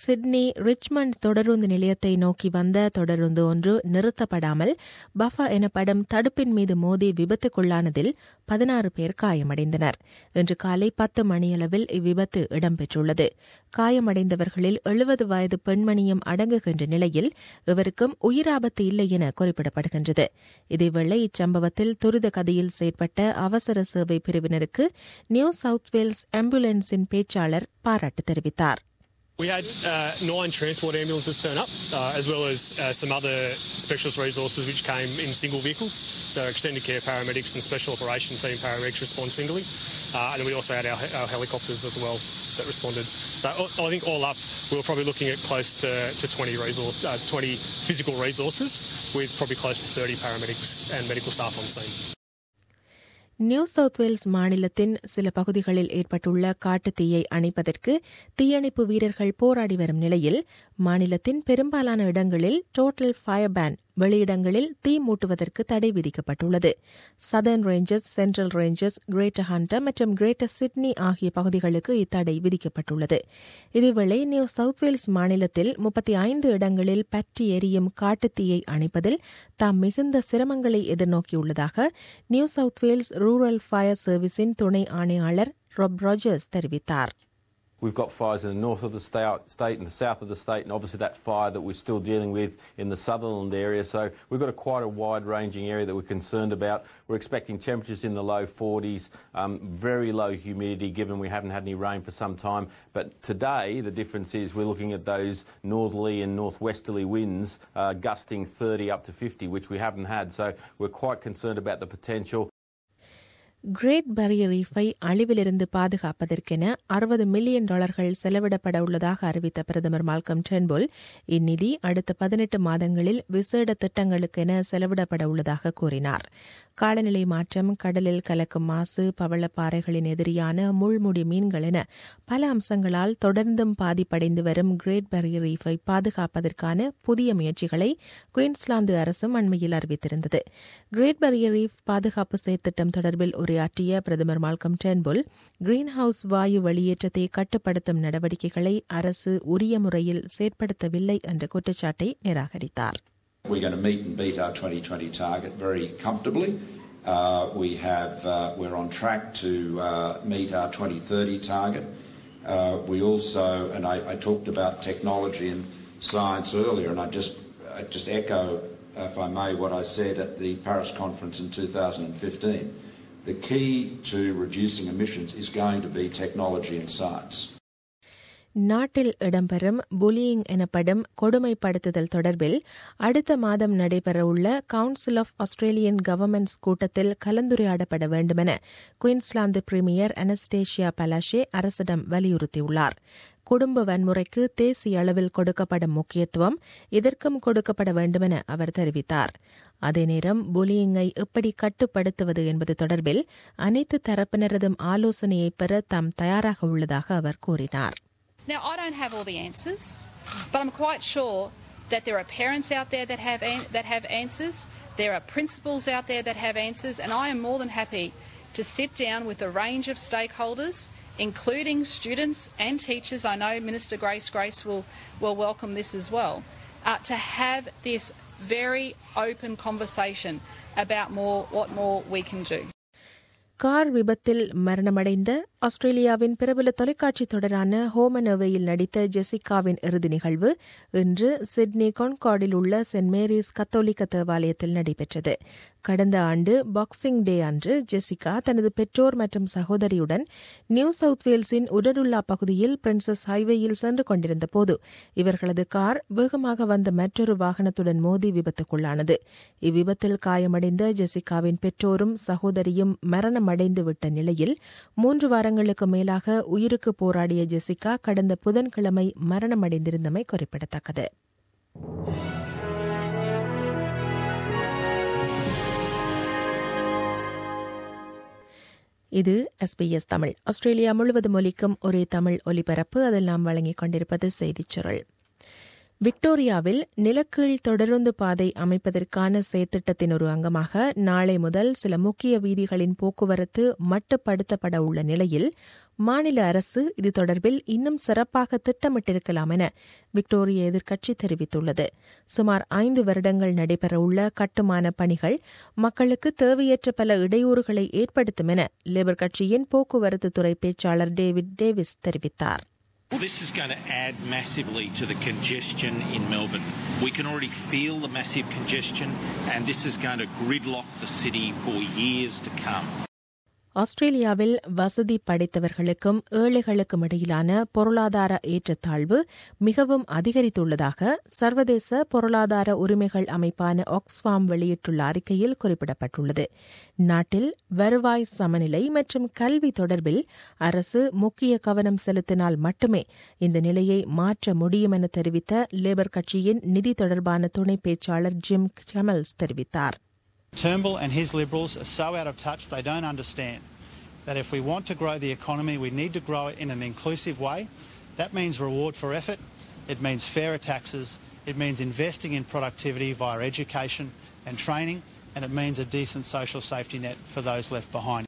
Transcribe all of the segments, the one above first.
Sydney Richmond தொடருந்து நிலையத்தை நோக்கி வந்த தொடருந்து ஒன்று நிறுத்தப்படாமல் பஃபா எனப்படும் தடுப்பின் மீது மோதி விபத்துக்குள்ளானதில் 16 பேர் காயமடைந்தனர். இன்று காலை 10 மணியளவில் இவ்விபத்து இடம்பெற்றுள்ளது. காயமடைந்தவர்களில் 70 வயது பெண்மணியும் அடங்குகின்ற நிலையில் இவருக்கும் உயிராபத்து இல்லை என குறிப்பிடப்படுகின்றது. இதேவேளை இச்சம்பவத்தில் துரித கதியில் செயற்பட்ட அவசர சேவை பிரிவினருக்கு நியூ சவுத் வேல்ஸ் ஆம்புலன்ஸின் பேச்சாளர் பாராட்டு தெரிவித்தார். We had 9 transport ambulances turn up, as well as some other specialist resources which came in single vehicles. So extended care paramedics and special operations team paramedics respond singly. And then we also had our helicopters as well that responded. So I think all up, we were probably looking at close to 20 physical resources, with probably close to 30 paramedics and medical staff on scene. New South Wales மாநிலத்தின் சில பகுதிகளில் ஏற்பட்டுள்ள காட்டுத் தீயை அணைப்பதற்கு தீயணைப்பு வீரர்கள் போராடி வரும் நிலையில் மாநிலத்தின் பெரும்பாலான இடங்களில் டோட்டல் ஃபயர் பேன், வெளியிடங்களில் தீ மூட்டுவதற்கு தடை விதிக்கப்பட்டுள்ளது. Southern Rangers, Central Rangers, Greater Hunter மற்றும் கிரேட்டர் சிட்னி ஆகிய பகுதிகளுக்கு இத்தடை விதிக்கப்பட்டுள்ளது. இதேவேளை நியூ சவுத் வேல்ஸ் மாநிலத்தில் 35 இடங்களில் பற்றி எரியும் காட்டுத் தீயை அணைப்பதில் தாம் மிகுந்த சிரமங்களை எதிர்நோக்கியுள்ளதாக New South Wales Rural Fire சர்வீஸின் துணை ஆணையாளர் ராப் ராஜர்ஸ் தெரிவித்தார். We've got fires in the north of the state and the south of the state, and obviously that fire that we're still dealing with in the Sutherland area. So we've got quite a wide-ranging area that we're concerned about. We're expecting temperatures in the low 40s, very low humidity given we haven't had any rain for some time. But today the difference is we're looking at those northerly and northwesterly winds gusting 30 up to 50, which we haven't had. So we're quite concerned about the potential. Great Barrier ரீஃபை அழிவிலிருந்து பாதுகாப்பதற்கென $60 million செலவிடப்பட உள்ளதாக அறிவித்த பிரதமர் Malcolm Turnbull இந்நிதி அடுத்த 18 மாதங்களில் விசேட திட்டங்களுக்கென செலவிடப்பட உள்ளதாக கூறினார். காலநிலை மாற்றம், கடலில் கலக்கும் மாசு, பவளப்பாறைகளின் எதிரியான முள்முடி மீன்கள் என பல அம்சங்களால் தொடர்ந்தும் பாதிப்படைந்து வரும் கிரேட் பேரியர் ரீஃபை பாதுகாப்பதற்கான புதிய முயற்சிகளை குயின்ஸ்லாந்து அரசும் அண்மையில் அறிவித்திருந்தது. கிரேட் பேரியர் ரீஃப் பாதுகாப்பு செயற்திட்டம் தொடர்பில் உரையாற்றிய பிரதமர் மால்கம் டர்ன்புல் கிரீன் ஹவுஸ் வாயு வெளியேற்றத்தை கட்டுப்படுத்தும் நடவடிக்கைகளை அரசு உரிய முறையில் செயற்படுத்தவில்லை என்ற குற்றச்சாட்டை நிராகரித்தார். We're going to meet and beat our 2020 target very comfortably. We're on track to meet our 2030 target. We also, and I talked about technology and science earlier, and I just echo, if I may, what I said at the Paris conference in 2015. The key to reducing emissions is going to be technology and science. நாட்டில் இடம்பெறும் bullying எனப்படும் கொடுமைப்படுத்துதல் தொடர்பில் அடுத்த மாதம் நடைபெறவுள்ள council of Australian governments கூட்டத்தில் கலந்துரையாடப்பட வேண்டுமென Queensland premier anaesthesia பலாஷே அரசிடம் வலியுறுத்தியுள்ளார். குடும்ப வன்முறைக்கு தேசிய அளவில் கொடுக்கப்படும் முக்கியத்துவம் இதற்கும் கொடுக்கப்பட வேண்டுமென அவர் தெரிவித்தார். அதேநேரம் புலியிங்கை எப்படி கட்டுப்படுத்துவது என்பது தொடர்பில் அனைத்து தரப்பினரதும் ஆலோசனையை பெற தாம் தயாராக உள்ளதாக அவர் கூறினார். Now, I don't have all the answers, but I'm quite sure that there are parents out there that have answers, there are principals out there that have answers, and I am more than happy to sit down with a range of stakeholders, including students and teachers. I know Minister Grace will welcome this as well, to have this very open conversation about what more we can do. Car விபத்தில் மரணமடைந்த ஆஸ்திரேலியாவின் பிரபல தொலைக்காட்சி தொடரான home and அவேயில் நடித்த ஜெசிகாவின் இறுதி நிகழ்வு இன்று சிட்னி கான்கார்டில் உள்ள சென்ட் மேரிஸ் கத்தோலிக்க தேவாலயத்தில் நடைபெற்றது. கடந்த ஆண்டு பாக்ஸிங் டே அன்று ஜெசிகா தனது பெற்றோர் மற்றும் சகோதரியுடன் நியூ சவுத் வேல்ஸின் உடருல்லா பகுதியில் பிரின்சஸ் ஹைவேயில் சென்று கொண்டிருந்த போது இவர்களது கார் வேகமாக வந்த மற்றொரு வாகனத்துடன் மோதி விபத்துக்குள்ளானது. இவ்விபத்தில் காயமடைந்த ஜெசிகாவின் பெற்றோரும் சகோதரியும் மரணமடைந்து விட்ட நிலையில் 3 வாரங்களுக்கு மேலாக உயிருக்கு போராடிய ஜெசிகா கடந்த புதன்கிழமை மரணமடைந்திருந்தமை குறிப்பிடத்தக்கது. இது SBS தமிழ். ஆஸ்திரேலியா முழுவதும் ஒலிக்கும் ஒரே தமிழ் ஒலிபரப்பு. அதில் நாம் வழங்கிக் கொண்டிருப்பது செய்திச் சுருள். விக்டோரியாவில் நிலக்கீழ் தொடருந்து பாதை அமைப்பதற்கான செயற்திட்டத்தின் ஒரு அங்கமாக நாளை முதல் சில முக்கிய வீதிகளின் போக்குவரத்து மட்டுப்படுத்தப்பட உள்ள நிலையில் மாநில அரசு இது தொடர்பில் இன்னும் சிறப்பாக திட்டமிட்டிருக்கலாம் என விக்டோரிய எதிர்க்கட்சி தெரிவித்துள்ளது. சுமார் 5 வருடங்கள் நடைபெறவுள்ள கட்டுமான பணிகள் மக்களுக்கு தேவையற்ற பல இடையூறுகளை ஏற்படுத்தும் என லேபர் கட்சியின் போக்குவரத்து துறை பேச்சாளர் டேவிட் டேவிஸ் தெரிவித்தார். Well, this is going to add massively to the congestion in Melbourne. We can already feel the massive congestion, and this is going to gridlock the city for years to come. ஆஸ்திரேலியாவில் வசதி படைத்தவர்களுக்கும் ஏழைகளுக்கும் இடையிலான பொருளாதார ஏற்றத்தாழ்வு மிகவும் அதிகரித்துள்ளதாக சர்வதேச பொருளாதார உரிமைகள் அமைப்பான ஆக்ஸ்ஃபாம் வெளியிட்டுள்ள அறிக்கையில் குறிப்பிடப்பட்டுள்ளது. நாட்டில் வருவாய் சமநிலை மற்றும் கல்வி தொடர்பில் அரசு முக்கிய கவனம் செலுத்தினால் மட்டுமே இந்த நிலையை மாற்ற முடியும் என தெரிவித்த லேபர் கட்சியின் நிதி தொடர்பான துணை பேச்சாளர் ஜிம் சமல்ஸ் தெரிவித்தார். Turnbull and his Liberals are so out of touch they don't understand that if we want to grow the economy we need to grow it in an inclusive way. That means reward for effort, it means fairer taxes, it means investing in productivity via education and training, and it means a decent social safety net for those left behind.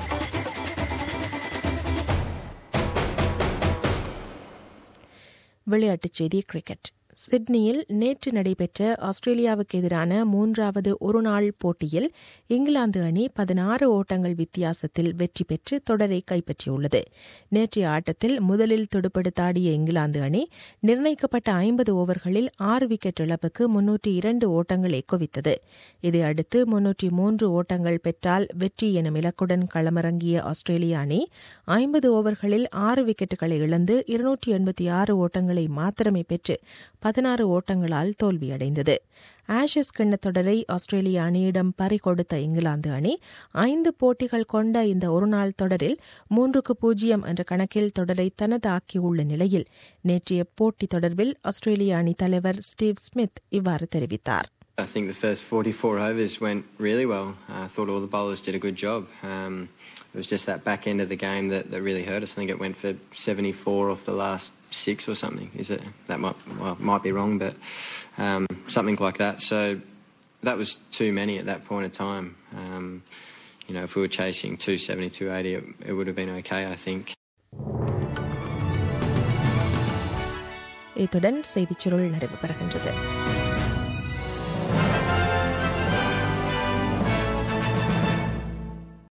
விளையாட்டுச் செய்தி. Cricket. சிட்னியில் நேற்று நடைபெற்ற ஆஸ்திரேலியாவுக்கு எதிரான 3வது ஒருநாள் போட்டியில் இங்கிலாந்து அணி 16 ஓட்டங்கள் வித்தியாசத்தில் வெற்றி பெற்று தொடரை கைப்பற்றியுள்ளது. நேற்றைய ஆட்டத்தில் முதலில் துடுப்படுத்தாடிய இங்கிலாந்து அணி நிர்ணயிக்கப்பட்ட 50 ஓவர்களில் 6 விக்கெட் இழப்புக்கு 302 ஓட்டங்களை குவித்தது. இதையடுத்து 303 ஓட்டங்கள் பெற்றால் வெற்றி எனும் இலக்குடன் களமிறங்கிய ஆஸ்திரேலிய அணி 50 ஓவர்களில் 6 விக்கெட்டுகளை இழந்து 286 ஓட்டங்களை மாத்திரமே பெற்று 16 ஓட்டங்களால் தோல்வியடைந்தது. ஆஷஸ் கிண்ணத் தொடரை ஆஸ்திரேலிய அணியிடம் பறிகொடுத்த இங்கிலாந்து அணி 5 போட்டிகள் கொண்ட இந்த ஒருநாள் தொடரில் 3-0 என்ற கணக்கில் தொடரை தனதாக்கியுள்ள நிலையில் நேற்றைய போட்டி தொடர்பில் ஆஸ்திரேலிய அணி தலைவர் ஸ்டீவ் ஸ்மித் இவ்வாறு தெரிவித்தார். I think the first 44 overs went really well. I thought all the bowlers did a good job. It was just that back end of the game that really hurt us. I think it went for 74 off the last 6 or something. Is it? That might be wrong, but something like that. So that was too many at that point of time. If we were chasing 270, 280, it would have been okay, I think. இத்துடன் செய்திச் சுருள் நிறைவு பெறுகின்றது.